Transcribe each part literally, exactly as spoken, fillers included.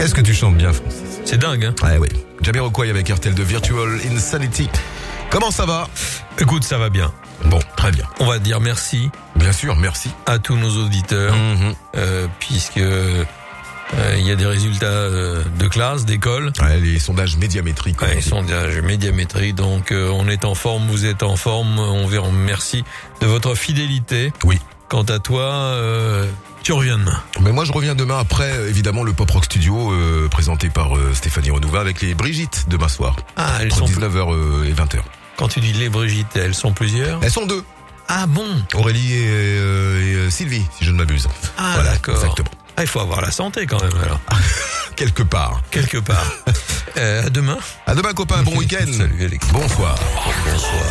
Qu'est-ce que tu chantes bien, Francis? C'est dingue, hein? Ouais, oui. Jamiroquai avec R T L de Virtual Insanity. Comment ça va? Écoute, ça va bien. Bon, très bien. On va dire merci. Bien sûr, merci. À tous nos auditeurs, Mmh. euh, puisque euh, il y a des résultats euh, de classe, d'école. Ouais, les sondages médiamétriques. Ouais, les sondages médiamétriques, donc euh, on est en forme, vous êtes en forme, on vous remercie de votre fidélité. Oui. Quant à toi, euh, tu reviens demain. Mais moi je reviens demain après évidemment le Pop Rock Studio euh, présenté par euh, Stéphanie Renouva avec les Brigitte demain soir. Ah, elles Entre sont dix-neuf heures et vingt heures. Quand tu dis les Brigitte, elles sont plusieurs. Elles sont deux. Ah bon? Aurélie et, euh, et euh, Sylvie, si je ne m'abuse. Ah voilà, d'accord. Exactement. Ah, il faut avoir la santé quand même alors. Quelque part. Quelque part. euh, à demain. À demain copains, bon week-end. Salut Alex. Bonsoir. Bonsoir.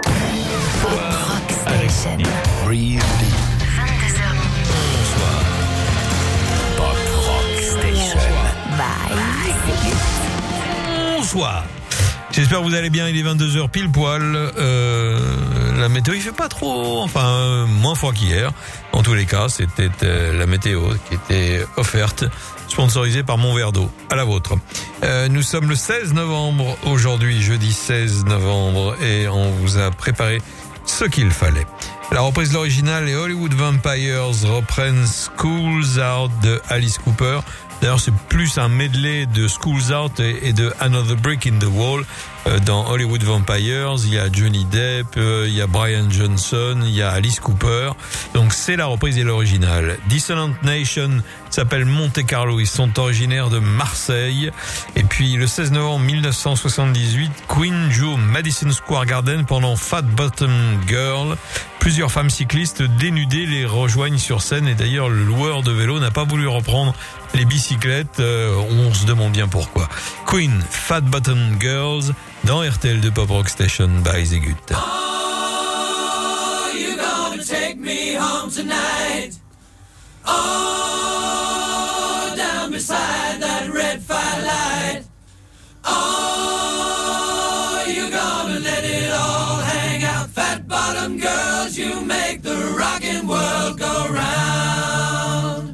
Rock Station. Breathe deep. vingt-deux heures Bonsoir. Pop Rock Station. Bye. Bonsoir. J'espère que vous allez bien, il est vingt-deux heures pile poil. Euh, la météo, il fait pas trop, enfin, euh, moins froid qu'hier. En tous les cas, c'était euh, la météo qui était offerte, sponsorisée par Mon Verre d'eau. À la vôtre. Euh, nous sommes le seize novembre aujourd'hui, jeudi seize novembre, et on vous a préparé ce qu'il fallait. La reprise de l'original et Hollywood Vampires reprennent Schools Out de Alice Cooper. D'ailleurs, c'est plus un medley de Schools Out et de Another Brick in the Wall. Dans Hollywood Vampires, il y a Johnny Depp, il y a Brian Johnson, il y a Alice Cooper. Donc c'est la reprise et l'original. Dissonant Nation s'appelle Monte Carlo. Ils sont originaires de Marseille. Et puis le seize novembre mille neuf cent soixante-dix-huit, Queen joue au Madison Square Garden pendant Fat Bottom Girl. Plusieurs femmes cyclistes dénudées les rejoignent sur scène et d'ailleurs le loueur de vélo n'a pas voulu reprendre les bicyclettes. Euh, on se demande bien pourquoi. Queen, Fat Bottom Girls dans R T L de Pop Rock Station by Zegut. Oh, you gonna take me home tonight? Oh, down beside that red firelight. Oh, you gonna let it all hang out? Fat bottom girls, you make the rockin' world go round.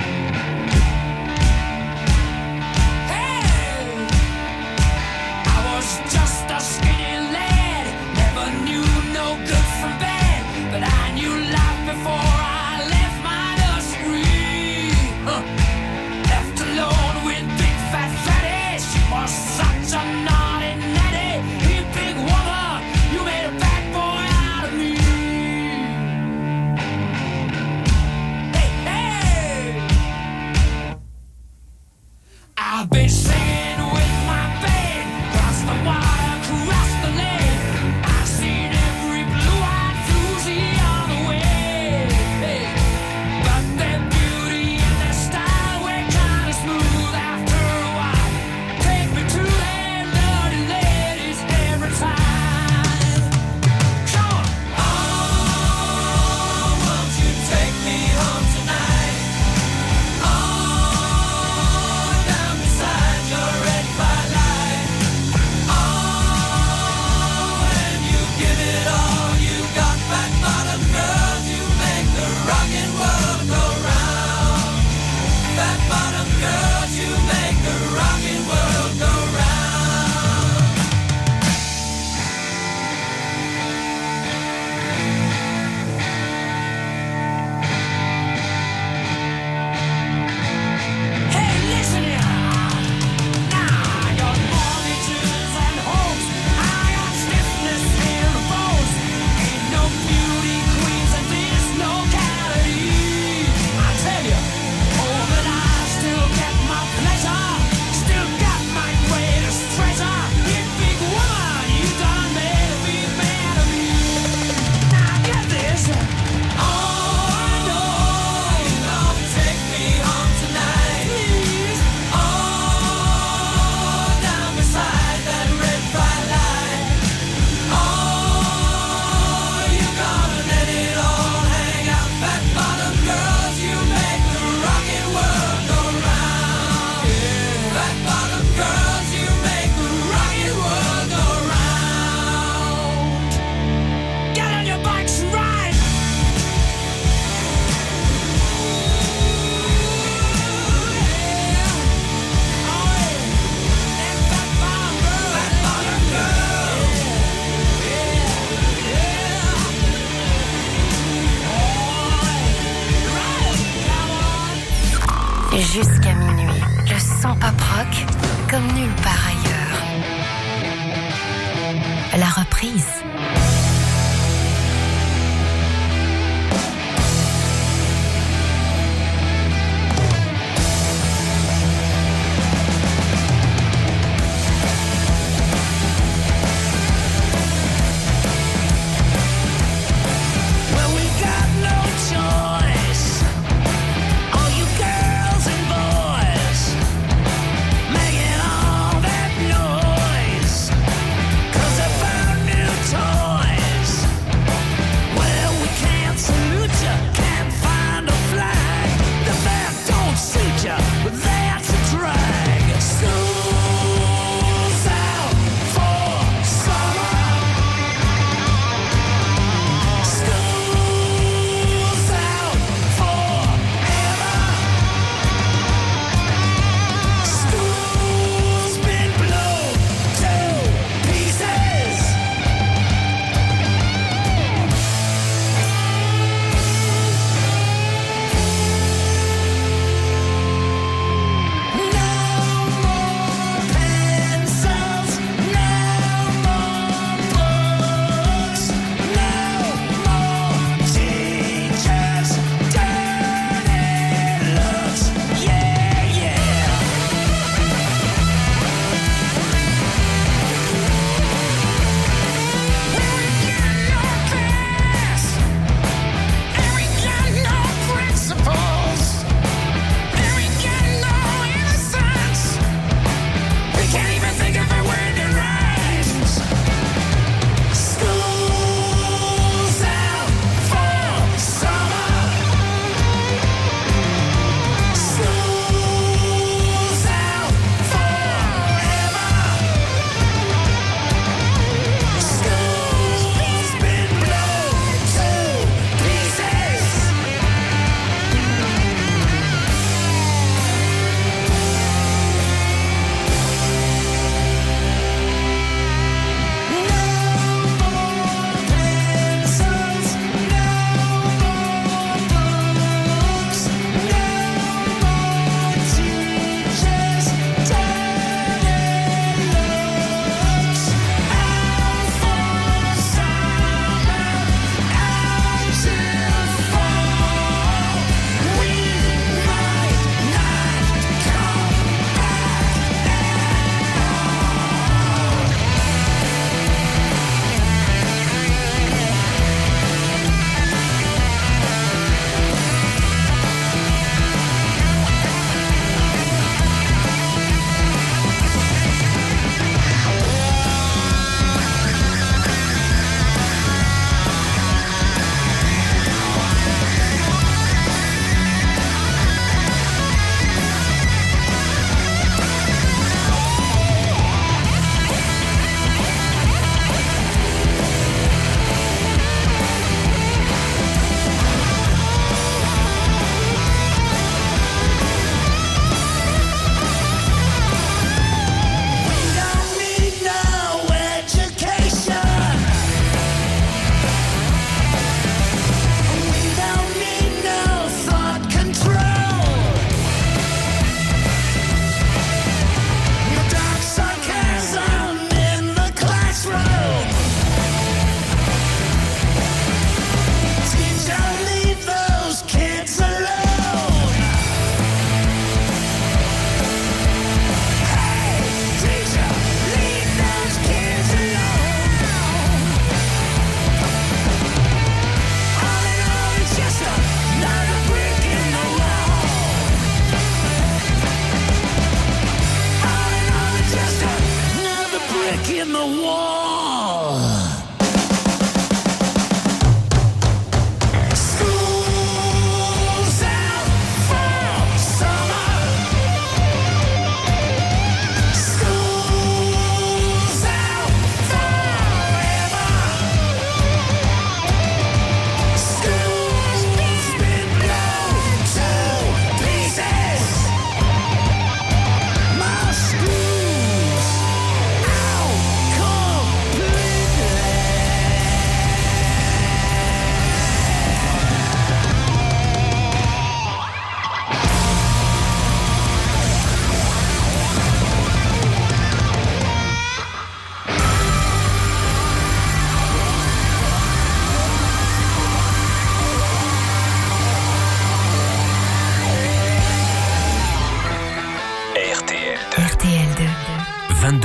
Just a skinny lad, never knew no good from bad, but I knew life before I left my nursery. Huh. Left alone with big fat fatty, she was such a naughty natty. You big woman, you made a bad boy out of me. Hey, son pop rock comme nulle part ailleurs. La reprise. Toys.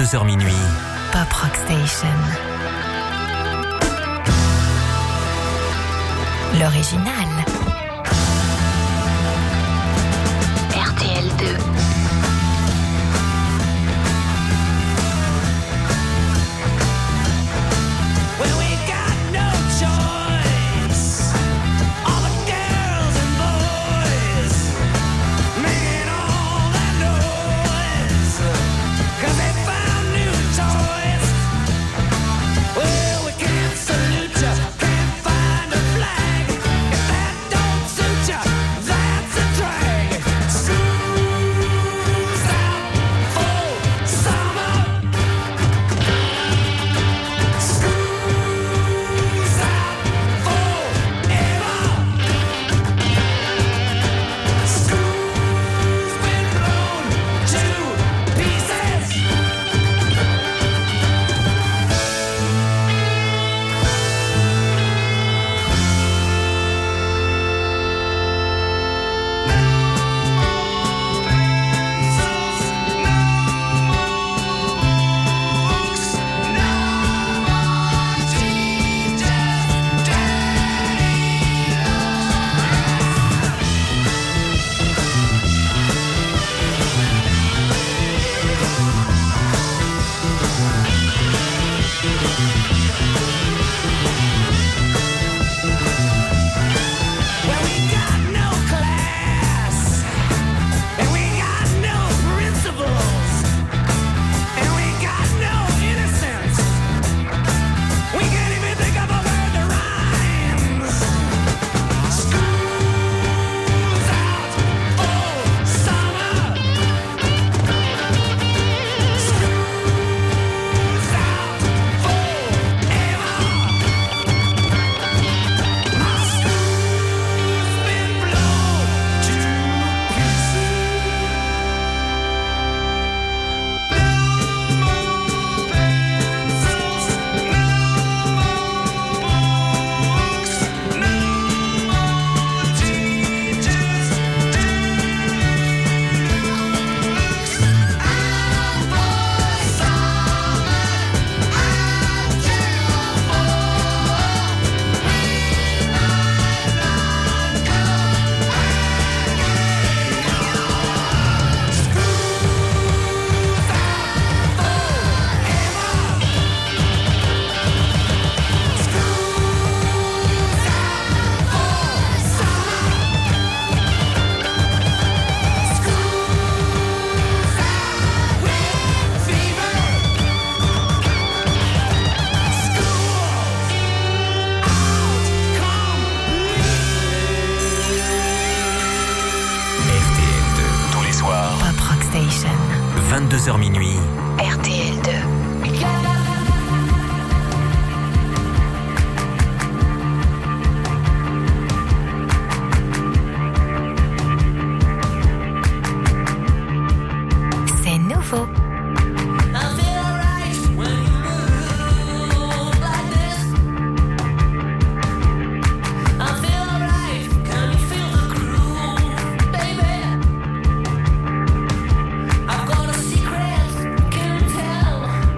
vingt-deux heures minuit. Pop Rock Station. L'original. R T L deux. vingt-deux heures minuit. R T L deux. C'est nouveau. I've got a secret, can't tell.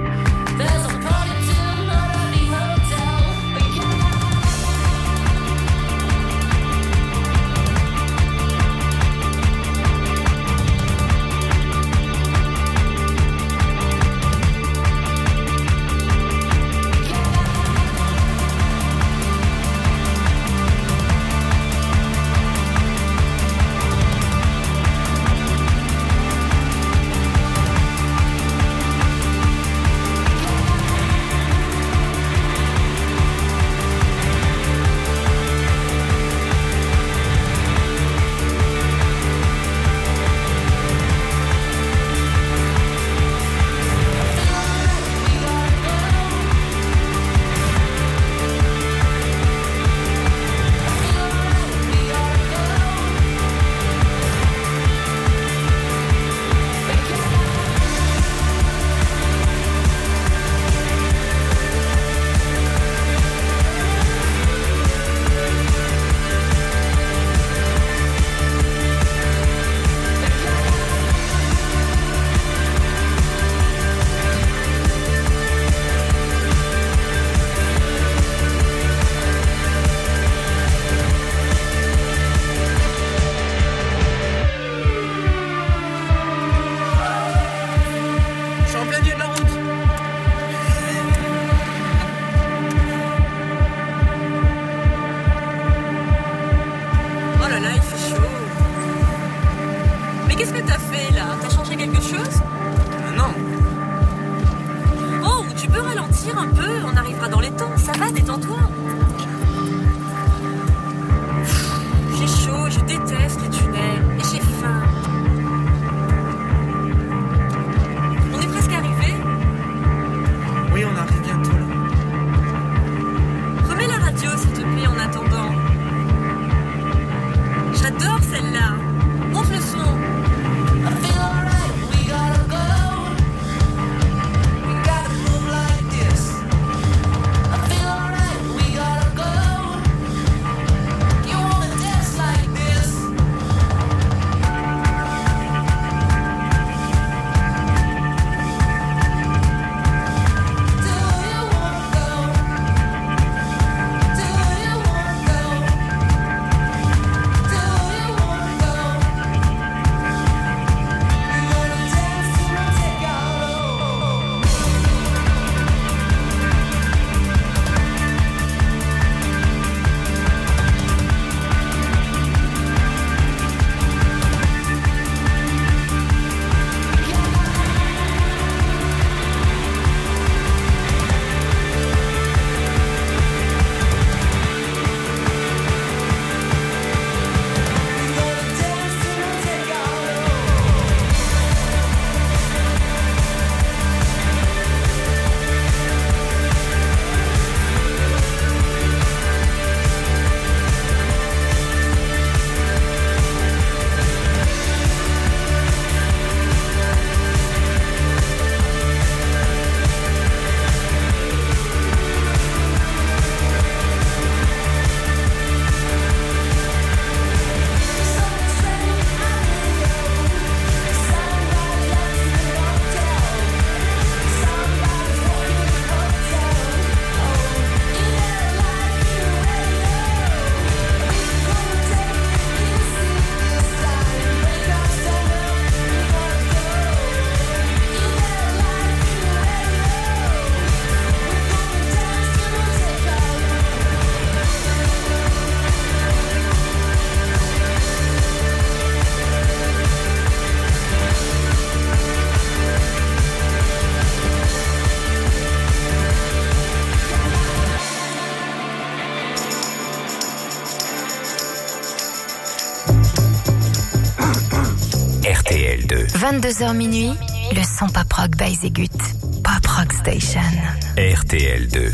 vingt-deux heures minuit, le son pop rock by Zegut. Pop Rock Station. R T L deux.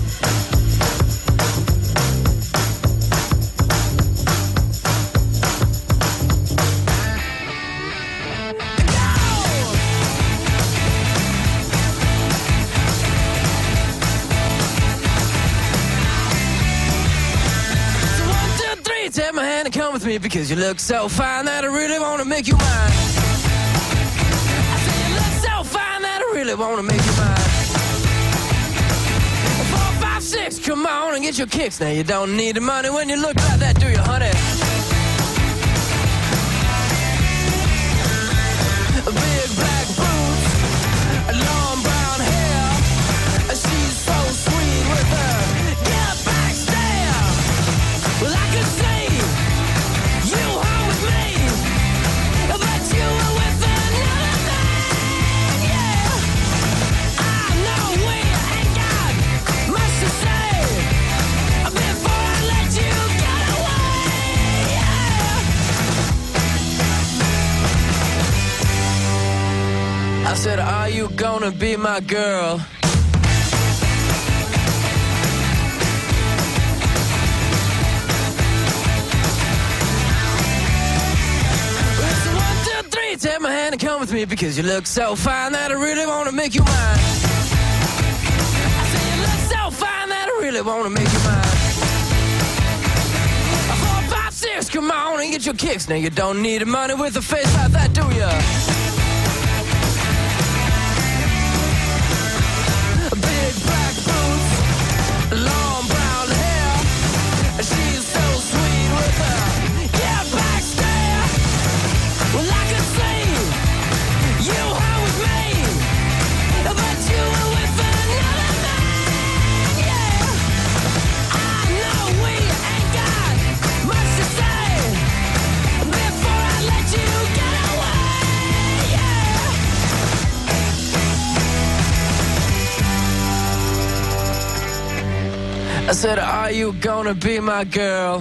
Take my hand and come with me because you look so fine that I really want to make you mine. I say you look so fine that I really want to make you mine. Four, five, six, come on and get your kicks. Now you don't need the money when you look like that, do you, honey? Big black boots, long brown hair. She's so sweet with her get back stare. Well, I could say I said, are you gonna be my girl? It's one, two, three, take my hand and come with me because you look so fine that I really wanna make you mine. I said, you look so fine that I really wanna make you mine. Four, five, six, come on and get your kicks. Now you don't need the money with a face like that, do ya? Big black boots, long brown hair. She's so sweet with her yeah, back stare. Well, I could say you were with me, but you were with another man. Yeah, I know we ain't got much to say before I let you get away. Yeah. I said, are you gonna be my girl?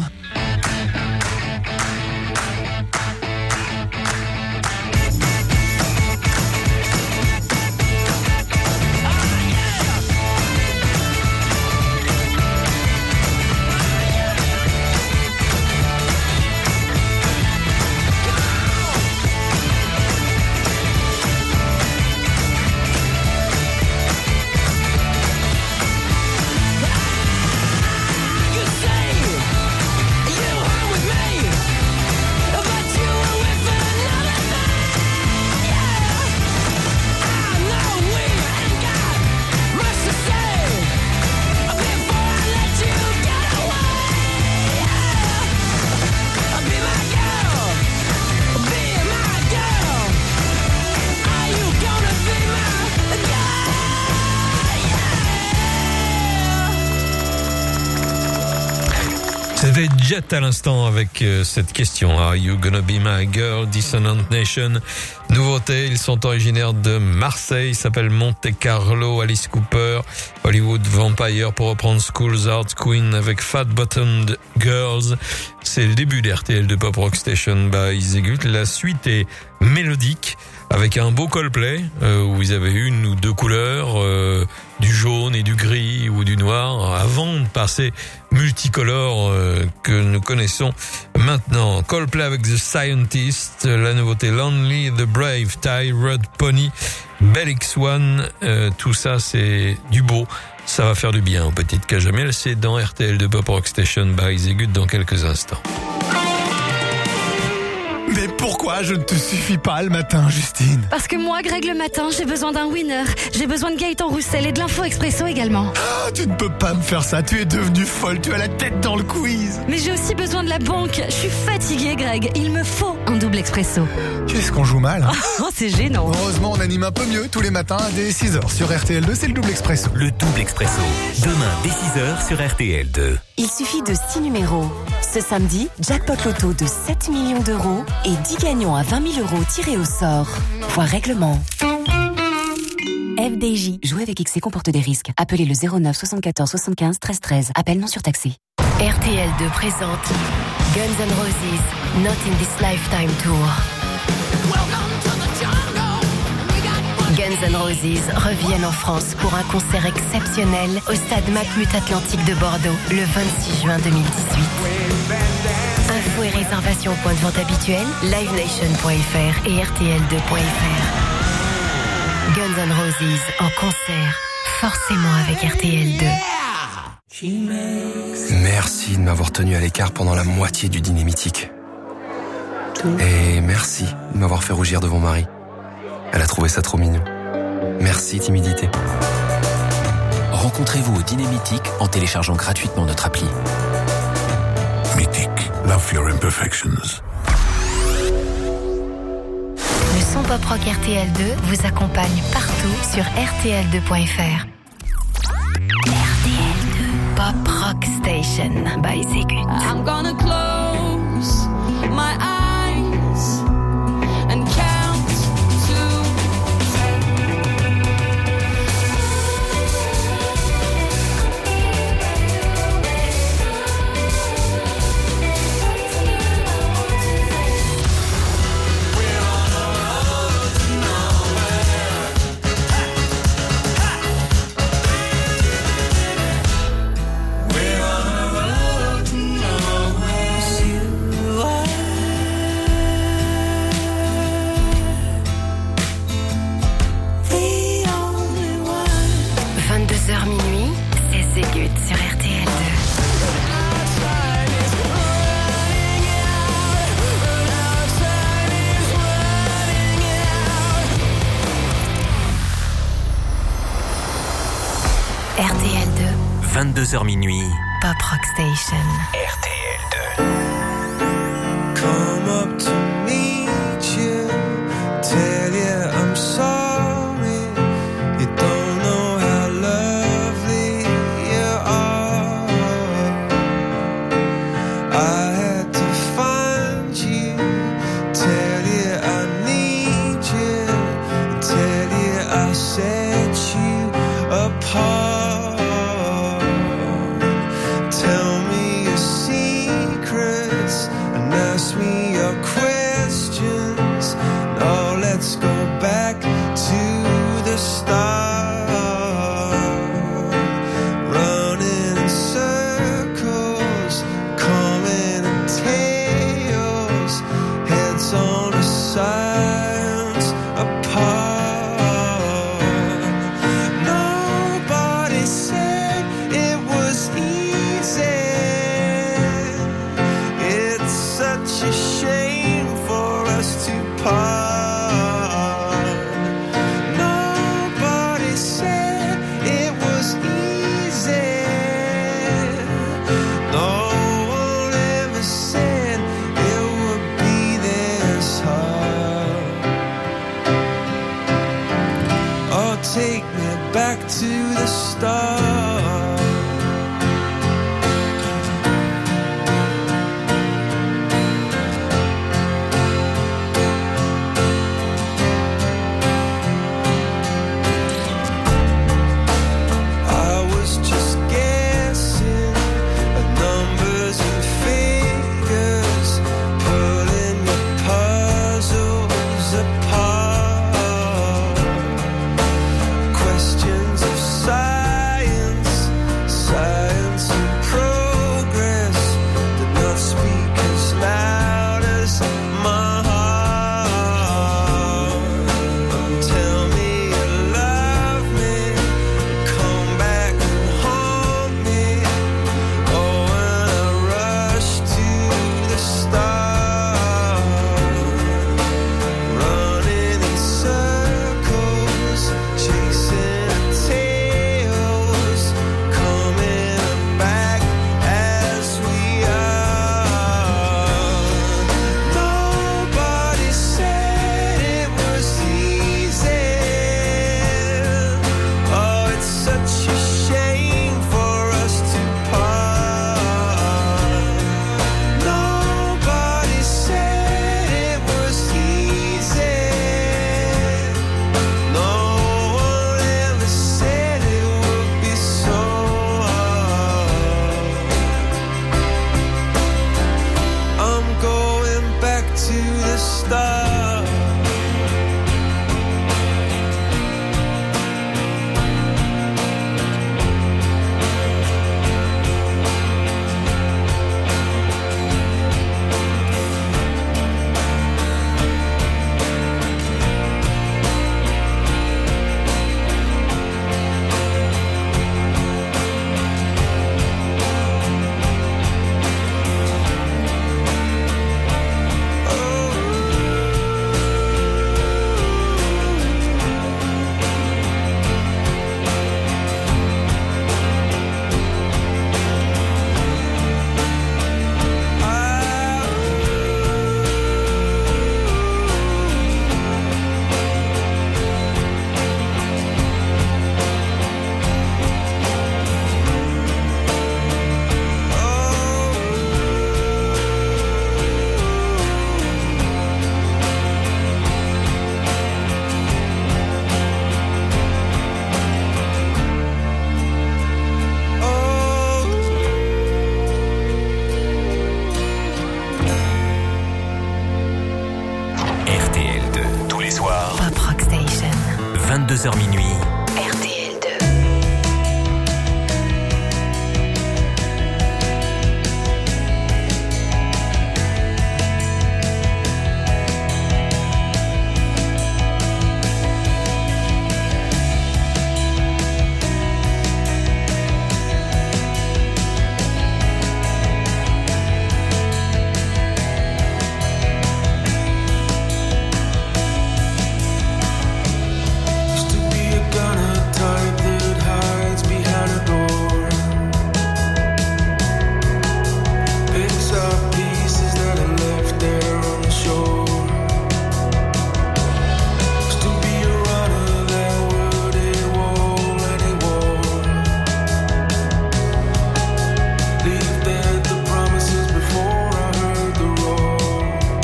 C'était Jet à l'instant avec euh, cette question. Are you gonna be my girl? Dissonant Nation. Nouveauté, ils sont originaires de Marseille, ils s'appellent Monte Carlo, Alice Cooper, Hollywood Vampire pour reprendre School's Art Queen avec Fat Bottomed Girls. C'est le début d'R T L de Pop Rock Station by Zegut. La suite est mélodique avec un beau Coldplay euh, où ils avaient une ou deux couleurs, euh, du jaune et du gris ou du noir, avant de passer multicolore euh, que nous connaissons maintenant. Coldplay avec The Scientist, la nouveauté Lonely, The Brave, Ty Rod Pony, Belix One, euh, tout ça c'est du beau. Ça va faire du bien aux petites Cajamiel. C'est dans R T L de Pop Rock Station by Zegut dans quelques instants. Mais pourquoi je ne te suffis pas le matin, Justine? Parce que moi, Greg, le matin, j'ai besoin d'un winner. J'ai besoin de Gaëtan Roussel et de l'info expresso également. Ah, tu ne peux pas me faire ça, tu es devenue folle, tu as la tête dans le quiz. Mais j'ai aussi besoin de la banque. Je suis fatiguée, Greg. Il me faut un double expresso. Tu sais qu'on joue mal, hein? Oh, c'est gênant. Heureusement, on anime un peu mieux tous les matins dès six heures. Sur R T L deux, c'est le double expresso. Le double expresso. Demain, dès six heures sur R T L deux. Il suffit de six numéros. Ce samedi, jackpot loto de sept millions d'euros et dix gagnants à vingt mille euros tirés au sort. Voir règlement. F D J. Jouer avec X C comporte des risques. Appelez le zéro neuf soixante-quatorze soixante-quinze treize treize. Appel non surtaxé. R T L deux présente Guns N' Roses Not in This Lifetime Tour. Welcome to the jungle. Guns N' Roses reviennent en France pour un concert exceptionnel au stade Matmut Atlantique de Bordeaux le vingt-six juin deux mille dix-huit. Infos et réservations au point de vente habituel, live nation point f r et r t l deux point f r. Guns N' Roses en concert, forcément avec R T L deux. Merci de m'avoir tenu à l'écart pendant la moitié du dîner mythique. Et merci de m'avoir fait rougir devant Marie. Elle a trouvé ça trop mignon. Merci, timidité. Rencontrez-vous au dîner mythique en téléchargeant gratuitement notre appli. Mythique, love your imperfections. Le son pop rock R T L deux vous accompagne partout sur r t l deux point f r. R T L deux Pop Rock Station by Zegut. I'm gonna close my eyes and count to vingt-deux heures minuit, c'est Zegut sur R T L deux. R T L deux, vingt-deux heures minuit. Pop Rock Station. R T L deux. Come up to meet you, tell you I'm sorry. You don't know how lovely you are. I had to find you, tell you I need you, tell you I set you apart. Tell me your secrets and ask me your questions. Now let's go back to the start. Running in circles, coming in tails, heads on the sides apart. Nobody said it was easy. It's such a shame for us to part. Nobody said it was easy. No one ever said it would be this hard. Oh, take me back to the start. I was just guessing at numbers and figures, pulling your puzzles apart. Questions of science vingt-deux heures minuit. R T L deux. Used to be a gunner type that hides behind a door. Picks up pieces that are left there on the shore. Used to be a runner that would hit wall any war. Leave dead the promises before I heard the roar.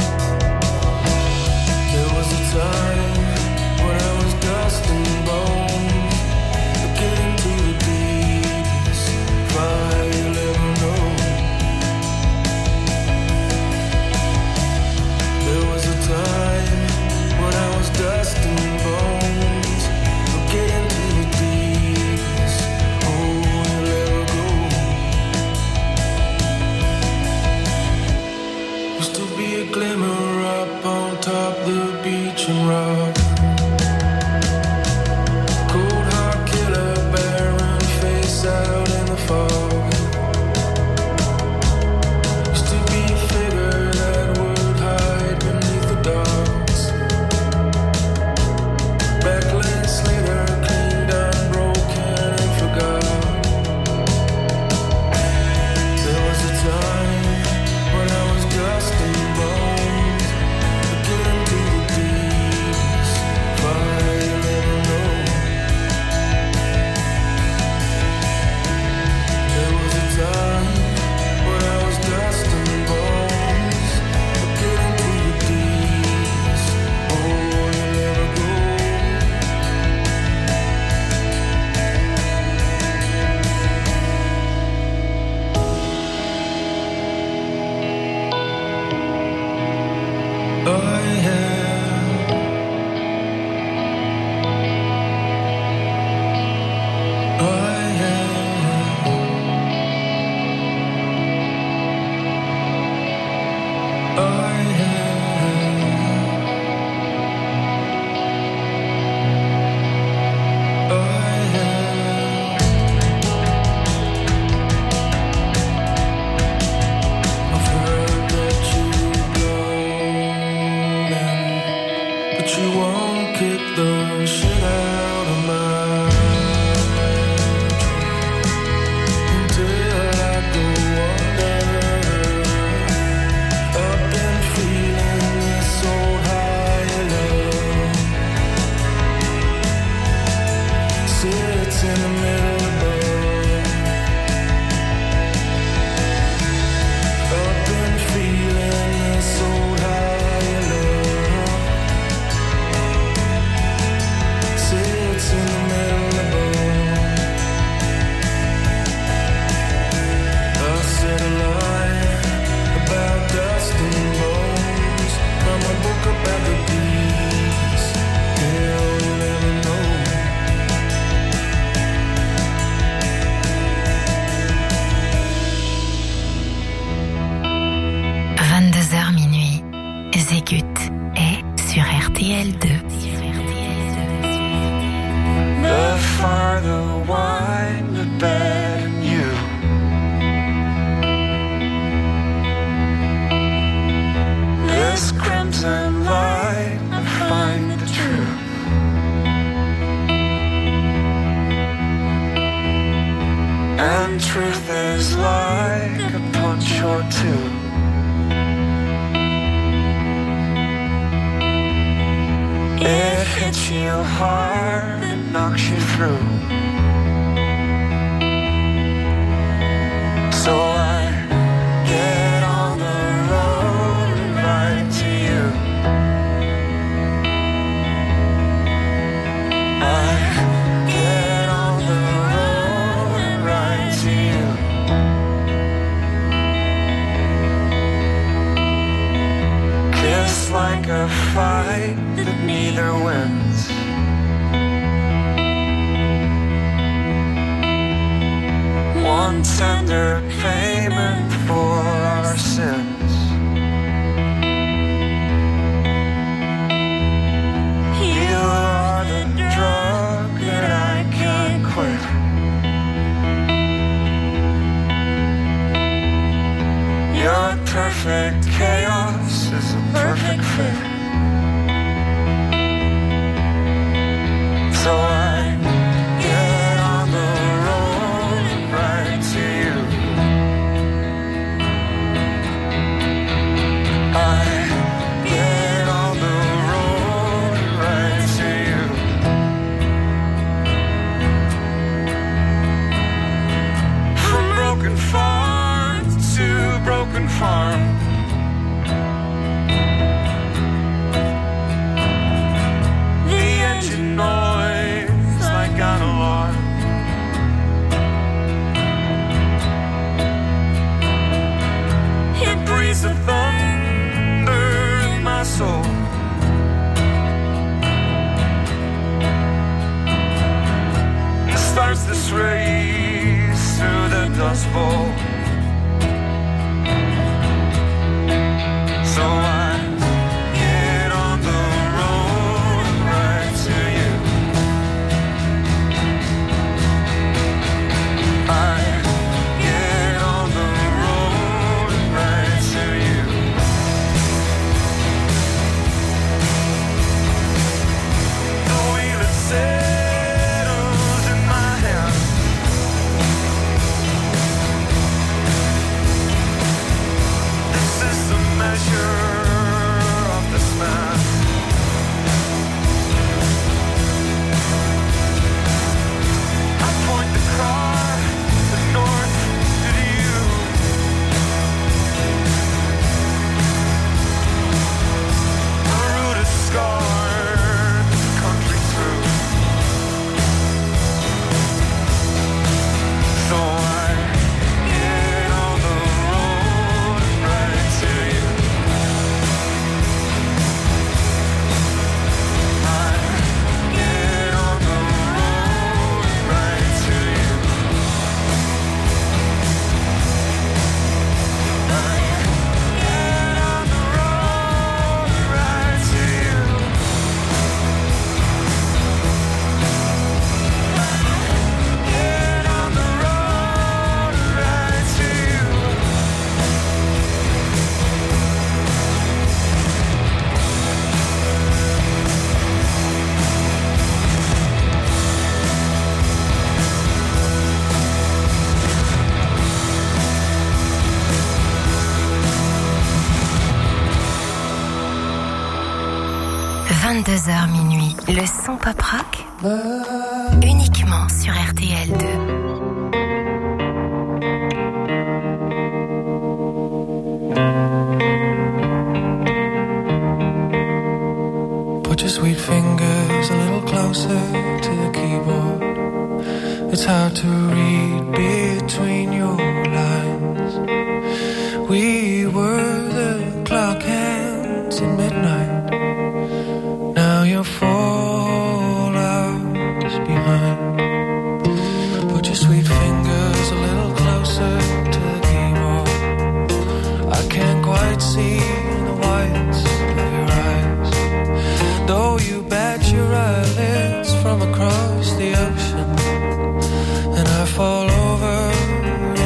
There was a time when I was dust and bones, looking into the deepest fire you'll ever know. There was a time when I was dust and bones, looking into the deepest hole you'll ever go. Used to be a glimmer up on top the beach and rock. Cold hard killer, barren face out in the fog. Used to be a figure that would hide beneath the docks. Backlane slater, cleaned, unbroken, and forgot. There was a time when I was dust and bones, looking into the deepest fire you'll ever know. There was a time when I was dust and bones, looking into the deepest hole you'll ever go. I have, I have, I have, I have. I've heard that you've gone, but you won't kick the shit out of my dream until I go under. I've been feeling this old high love sits in the middle above. I've been feeling this old high love sits in the middle above. I said a line about dust and bones from a book about the beast. Hell, you'll never know. vingt-deux heures minuit. Zégut est sur R T L deux. The farther wine, the better you. This crimson light, I find the truth. And truth is like a punch or two. It hits you hard and knocks you through. So I get on the road and ride to you. I get on the road and ride to you. Kiss like a fight that neither wins. one tender payment for our sins. You are the drug that I can't quit. Your perfect chaos is a perfect fit. So I get on the road and write to you. I get on the road and write to you. From broken farm to broken farm. The engine noise like an alarm. It breathes the thunder in my soul. It starts this race through the Dust Bowl. So I get on the road and write to you. I get on the road and write to you. The wheel it settles in my hand. This is the measure of this man. I point the car to north to you. A route is scarred country through. So I get on the road and write to you. I get on the road and write to you. I get on the road and write to you. Get on the road and write to you. vingt-deux heures minuit, le son pop rock, uniquement sur R T L deux. Put your sweet fingers a little closer to the keyboard. It's hard to read between your lines. We were the clock hands in midnight. Now you're four hours behind. Put your sweet fingers a little closer to the keyboard. I can't quite see the whites of your eyes, though you bat your eyelids from across the ocean, and I fall over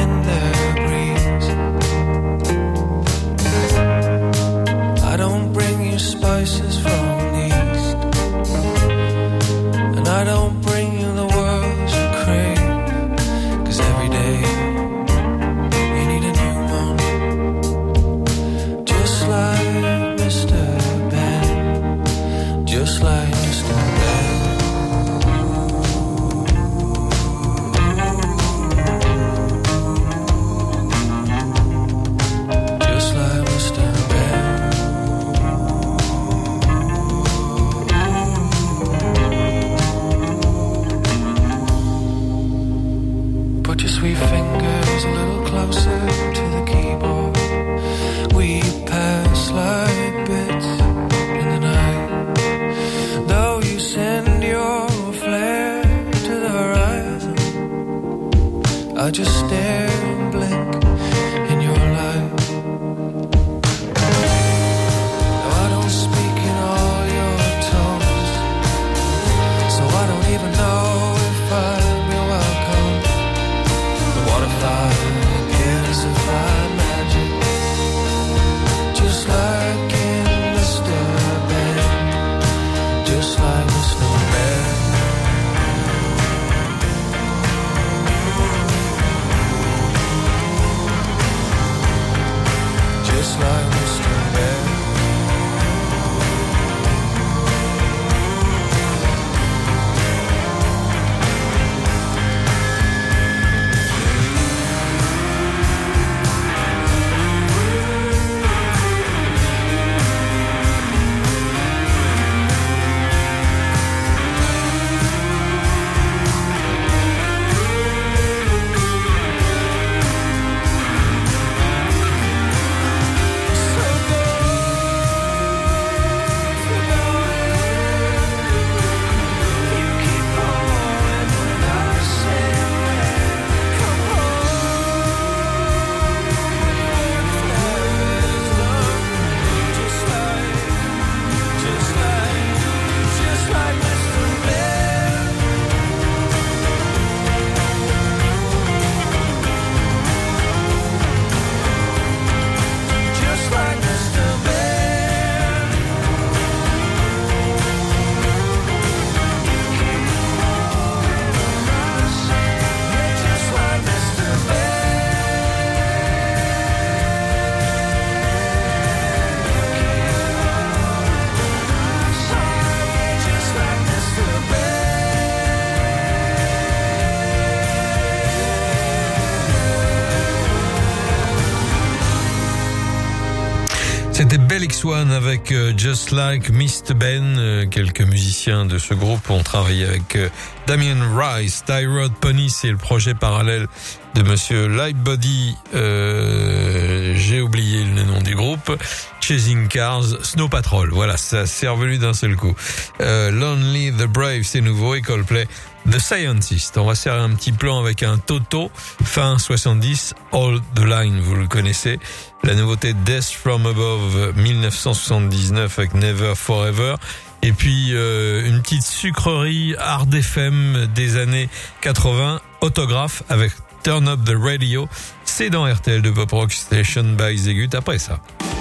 C'était Bell X one avec euh, Just Like mister Ben. Euh, quelques musiciens de ce groupe ont travaillé avec euh, Damien Rice. Tie Rod Pony, c'est le projet parallèle de Monsieur Lightbody. Euh, j'ai oublié le nom du groupe. Chasing Cars, Snow Patrol. Voilà, ça s'est revenu d'un seul coup. Euh, Lonely the Brave, c'est nouveau. Et Coldplay, The Scientist. On va faire un petit plan avec un Toto. Fin soixante-dix, All the Line, vous le connaissez. La nouveauté Death from Above, dix-neuf cent soixante-dix-neuf avec Never Forever. Et puis euh, une petite sucrerie hard F M des années quatre-vingts, Autographe avec Turn Up the Radio. C'est dans R T L de Pop Rock Station by Zegut. Après ça.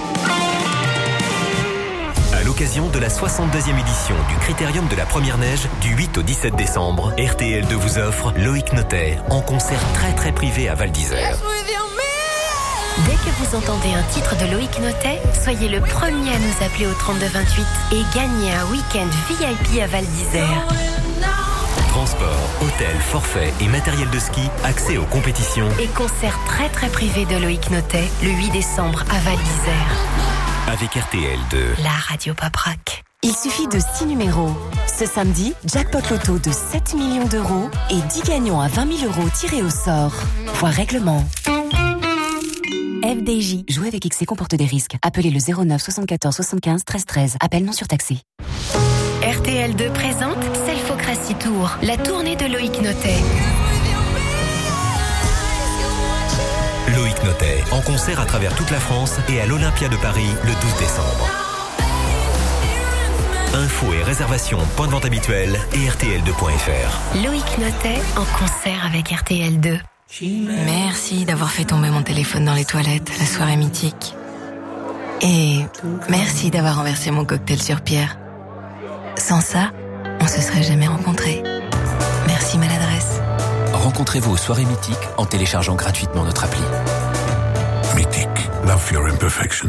À l'occasion de la soixante-deuxième édition du Critérium de la Première Neige du huit au dix-sept décembre, R T L deux vous offre Loïc Notet en concert très très privé à Val d'Isère. Dès que vous entendez un titre de Loïc Notet, soyez le premier à nous appeler au trente-deux vingt-huit et gagnez un week-end V I P à Val d'Isère. Transport, hôtel, forfait et matériel de ski, accès aux compétitions. Et concert très très privé de Loïc Notet le huit décembre à Val d'Isère. Avec R T L deux. La radio pop rock. Il suffit de six numéros. Ce samedi, jackpot loto de sept millions d'euros et dix gagnants à vingt mille euros tirés au sort. Voir règlement. F D J. Jouer avec X C comporte des risques. Appelez le zéro neuf soixante-quatorze soixante-quinze treize treize. Appel non surtaxé. R T L deux présente Selfocracy Tour, la tournée de Loïc Notet. Loïc Notet, en concert à travers toute la France et à l'Olympia de Paris le douze décembre. Infos et réservations, point de vente habituel et R T L deux point F R. Loïc Notet en concert avec R T L deux. Merci d'avoir fait tomber mon téléphone dans les toilettes la soirée mythique. Et merci d'avoir renversé mon cocktail sur Pierre. Sans ça, on se serait jamais rencontrés. Merci maladresse. Rencontrez-vous aux soirées mythiques en téléchargeant gratuitement notre appli. Mythique, love your imperfections.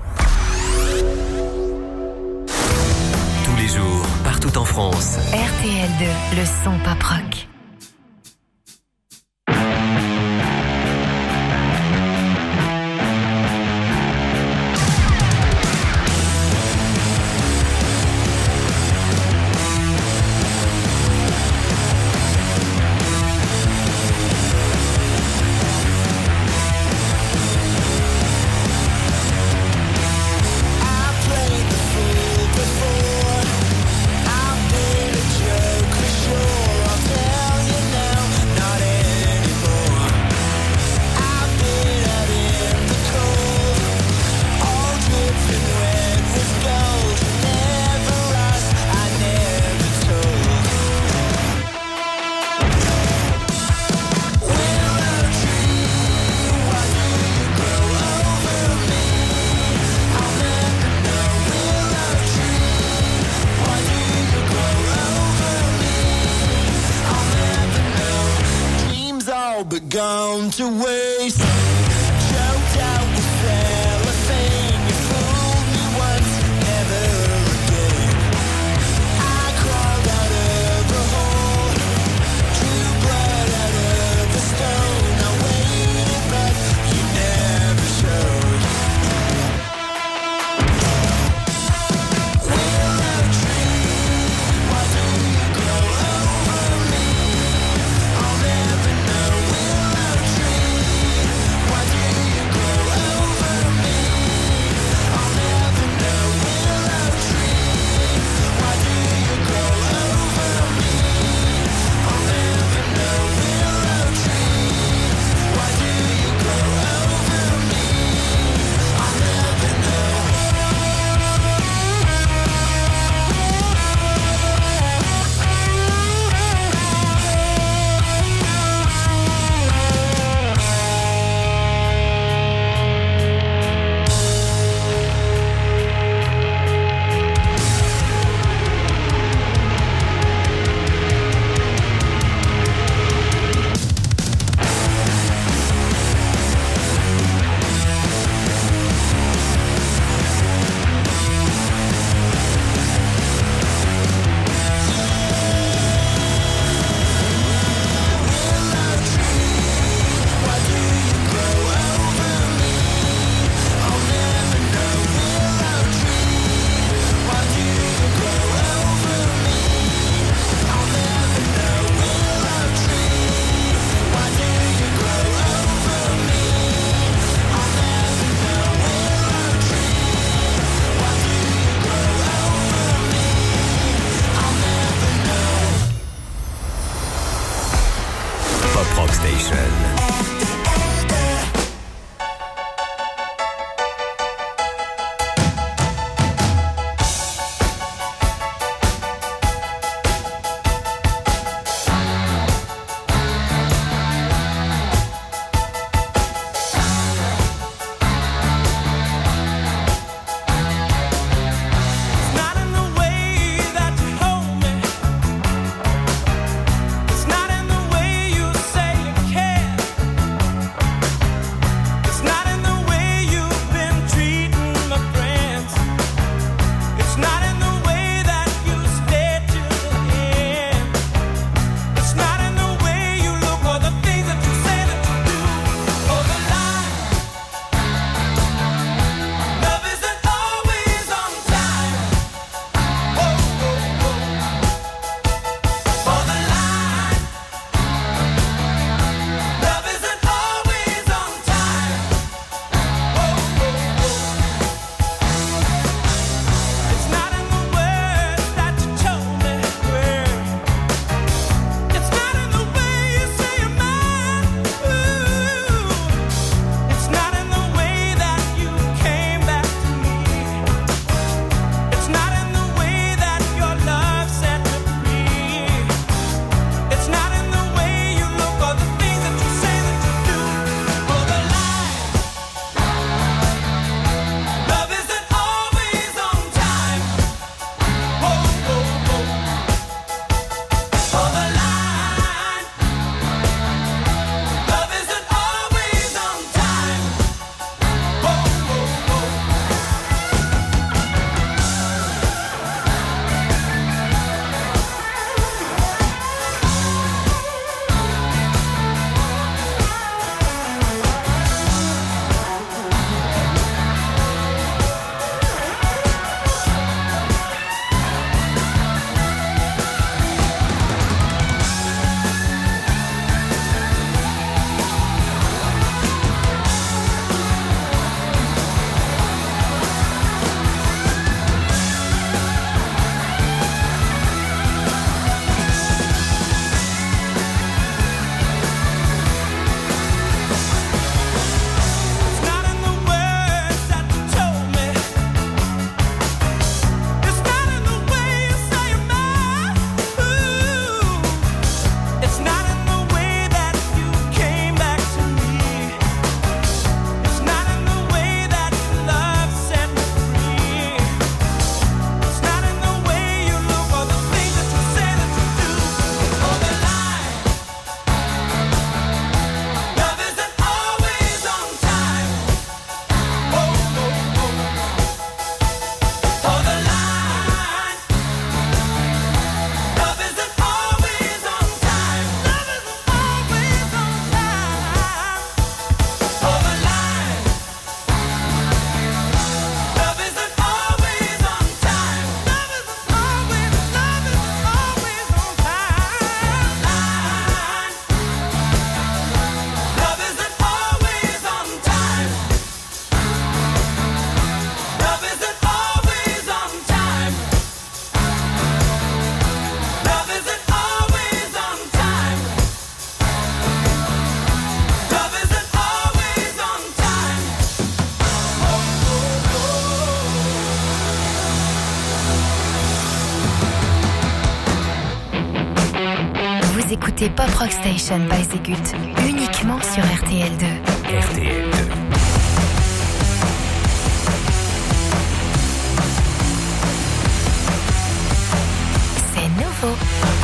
Tous les jours, partout en France. R T L deux, le son pop rock. Before I've been a joke for sure. I'll tell Vous écoutez Pop Rock Station by Zegut, uniquement sur R T L deux. R T L deux. C'est nouveau.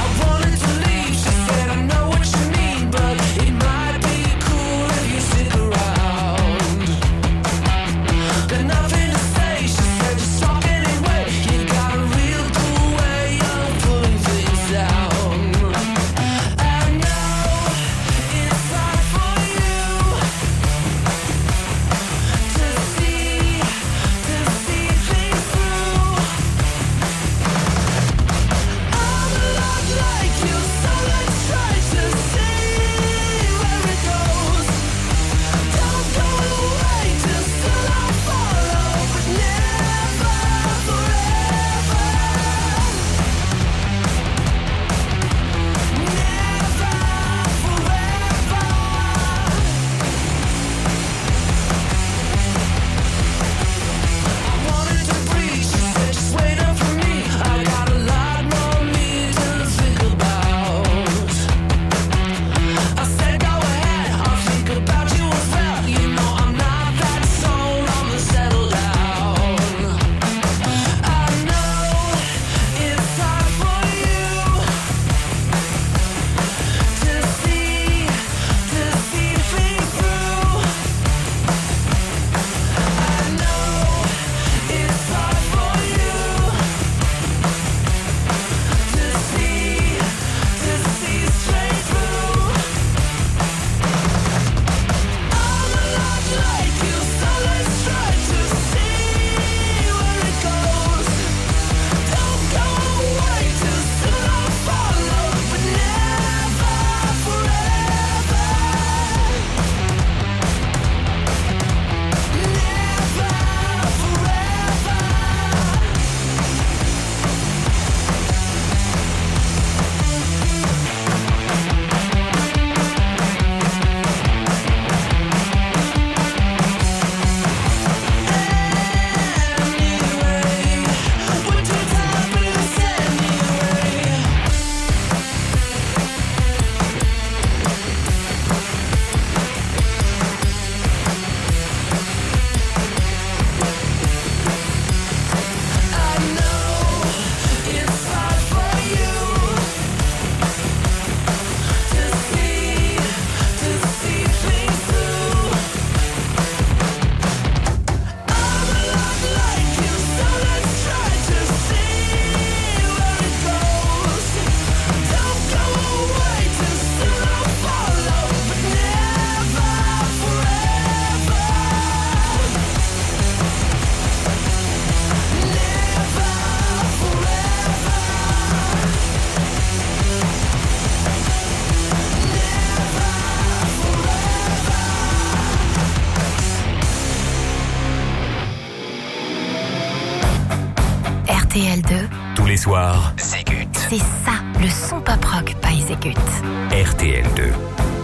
R T L deux. Tous les soirs, Zegut. C'est ça, le son pop rock by Zegut. R T L deux.